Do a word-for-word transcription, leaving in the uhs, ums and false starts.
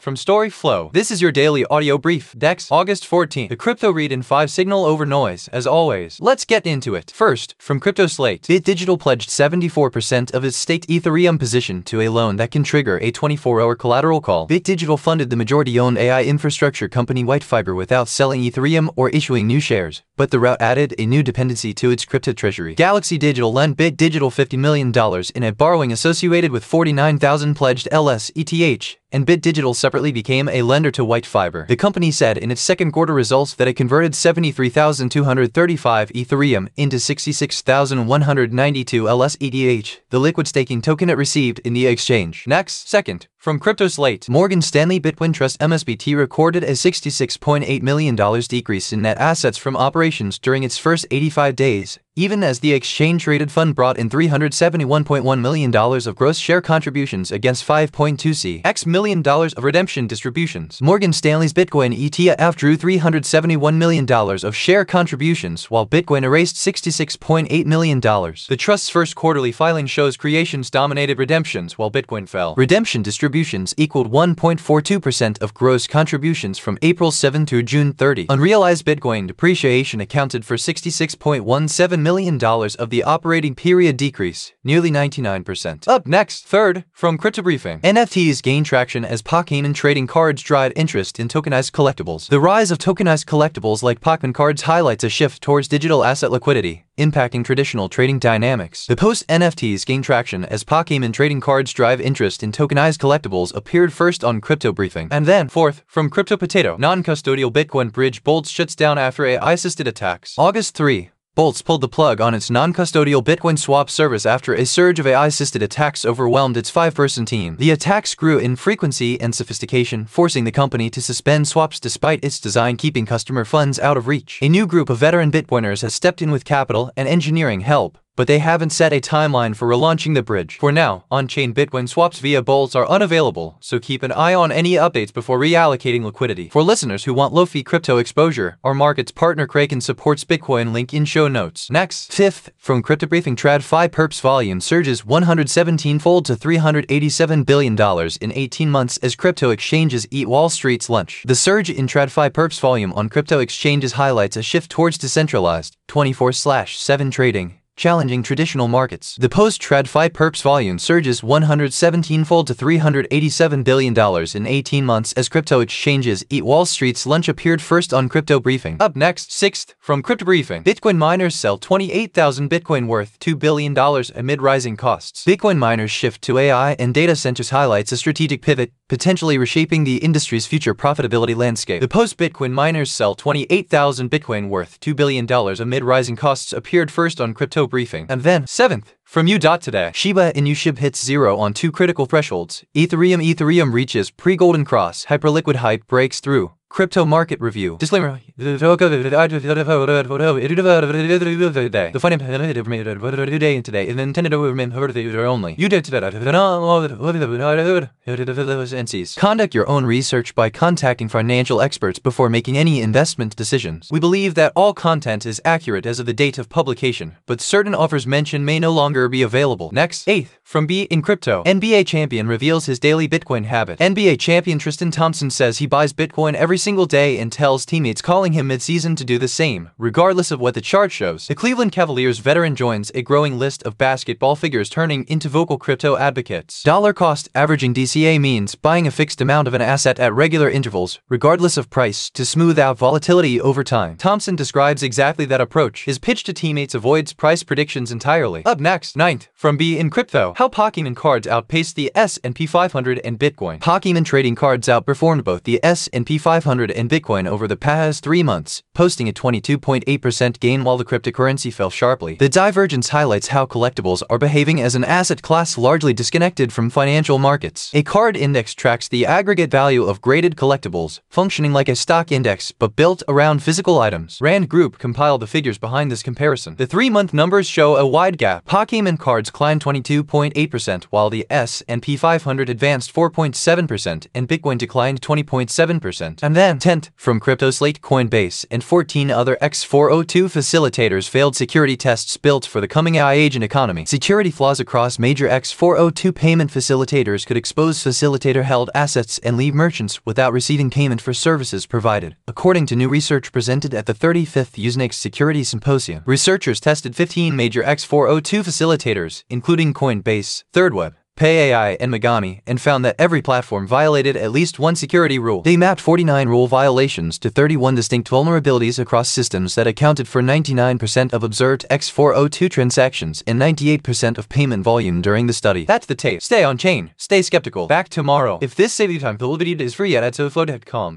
from Storyflow. This is your daily audio brief. Dex, August fourteenth. The crypto read in five signal over noise, as always. Let's get into it. First, from CryptoSlate. Bit Digital pledged seventy-four percent of its staked Ethereum position to a loan that can trigger a twenty-four hour collateral call. Bit Digital funded the majority-owned A I infrastructure company WhiteFiber without selling Ethereum or issuing new shares, but the route added a new dependency to its crypto treasury. Galaxy Digital lent Bit Digital fifty million dollars in a borrowing associated with forty-nine thousand pledged L S E T H, and Bit Digital separately became a lender to WhiteFiber. The company said in its second quarter results that it converted seventy-three thousand two hundred thirty-five Ethereum into sixty-six thousand one hundred ninety-two L S E T H, the liquid staking token it received in the exchange. Next, second, from CryptoSlate. Morgan Stanley Bitcoin Trust M S B T recorded a sixty-six point eight million dollars decrease in net assets from operations during its first eighty-five days, even as the exchange-traded fund brought in three hundred seventy-one point one million dollars of gross share contributions against five point two six million dollars of redemption distributions. Morgan Stanley's Bitcoin E T F drew three hundred seventy-one million dollars of share contributions, while Bitcoin erased sixty-six point eight million dollars. The trust's first quarterly filing shows creations dominated redemptions while Bitcoin fell. Redemption distributions equaled one point four two percent of gross contributions from April seventh through June thirtieth. Unrealized Bitcoin depreciation accounted for sixty-six point one seven million dollars of the operating period decrease, nearly ninety-nine percent. Up next, third, from CryptoBriefing. N F Ts gain traction as Pokemon trading cards drive interest in tokenized collectibles. The rise of tokenized collectibles like Pokemon cards highlights a shift towards digital asset liquidity, impacting traditional trading dynamics. The post-N F Ts gain traction as Pokemon trading cards drive interest in tokenized collectibles appeared first on CryptoBriefing. And then, fourth, from CryptoPotato. Non-custodial Bitcoin bridge Boltz shuts down after A I-assisted attacks. August third. Boltz pulled the plug on its non-custodial Bitcoin swap service after a surge of A I-assisted attacks overwhelmed its five-person team. The attacks grew in frequency and sophistication, forcing the company to suspend swaps despite its design keeping customer funds out of reach. A new group of veteran Bitcoiners has stepped in with capital and engineering help, but they haven't set a timeline for relaunching the bridge. For now, on-chain Bitcoin swaps via Boltz are unavailable, so keep an eye on any updates before reallocating liquidity. For listeners who want low-fee crypto exposure, our markets partner Kraken supports Bitcoin, link in show notes. Next, fifth, from CryptoBriefing. TradFi perps volume surges one hundred seventeen fold to three hundred eighty-seven billion dollars in eighteen months as crypto exchanges eat Wall Street's lunch. The surge in TradFi perps volume on crypto exchanges highlights a shift towards decentralized, twenty-four seven trading, challenging traditional markets. The post-TradFi perps volume surges one hundred seventeen fold to three hundred eighty-seven billion dollars in eighteen months as crypto exchanges eat Wall Street's lunch appeared first on CryptoBriefing. Up next, sixth, from CryptoBriefing. Bitcoin miners sell twenty-eight thousand Bitcoin worth two billion dollars amid rising costs. Bitcoin miners shift to A I and data centers highlights a strategic pivot, potentially reshaping the industry's future profitability landscape. The post-Bitcoin miners sell twenty-eight thousand Bitcoin worth two billion dollars amid rising costs appeared first on CryptoBriefing. And then, seventh, from U Today. Shiba Inu S H I B hits zero on two critical thresholds. Ethereum Ethereum reaches pre-golden cross. Hyperliquid hype breaks through. Crypto market review. Disclaimer. The finance today and today is intended to remain only. You did today. Conduct your own research by contacting financial experts before making any investment decisions. We believe that all content is accurate as of the date of publication, but certain offers mentioned may no longer be available. Next, eighth, from Be in Crypto. N B A champion reveals his daily Bitcoin habit. N B A champion Tristan Thompson says he buys Bitcoin every single day and tells teammates calling him mid-season to do the same, regardless of what the chart shows. The Cleveland Cavaliers veteran joins a growing list of basketball figures turning into vocal crypto advocates. Dollar cost averaging D C A means buying a fixed amount of an asset at regular intervals, regardless of price, to smooth out volatility over time. Thompson describes exactly that approach. His pitch to teammates avoids price predictions entirely. Up next, ninth, from Be in Crypto. How Pokemon cards outpaced the S and P five hundred and Bitcoin. Pokemon trading cards outperformed both the S and P five hundred and Bitcoin over the past three months, posting a twenty-two point eight percent gain while the cryptocurrency fell sharply. The divergence highlights how collectibles are behaving as an asset class largely disconnected from financial markets. A card index tracks the aggregate value of graded collectibles, functioning like a stock index but built around physical items. Rand Group compiled the figures behind this comparison. The three-month numbers show a wide gap. Pokemon cards climbed twenty-two point eight percent while the S and P five hundred advanced four point seven percent and Bitcoin declined twenty point seven percent. And then, tenth, from CryptoSlate. Coinbase and fourteen other X four oh two facilitators failed security tests built for the coming A I agent economy. Security flaws across major X four oh two payment facilitators could expose facilitator-held assets and leave merchants without receiving payment for services provided, according to new research presented at the thirty-fifth Usenix Security Symposium. Researchers tested fifteen major X four oh two facilitators, including Coinbase, ThirdWeb, PayAI, and Megami, and found that every platform violated at least one security rule. They mapped forty-nine rule violations to thirty-one distinct vulnerabilities across systems that accounted for ninety-nine percent of observed X four oh two transactions and ninety-eight percent of payment volume during the study. That's the tape. Stay on chain. Stay skeptical. Back tomorrow. If this saved you time, the video is free at atoflow dot com.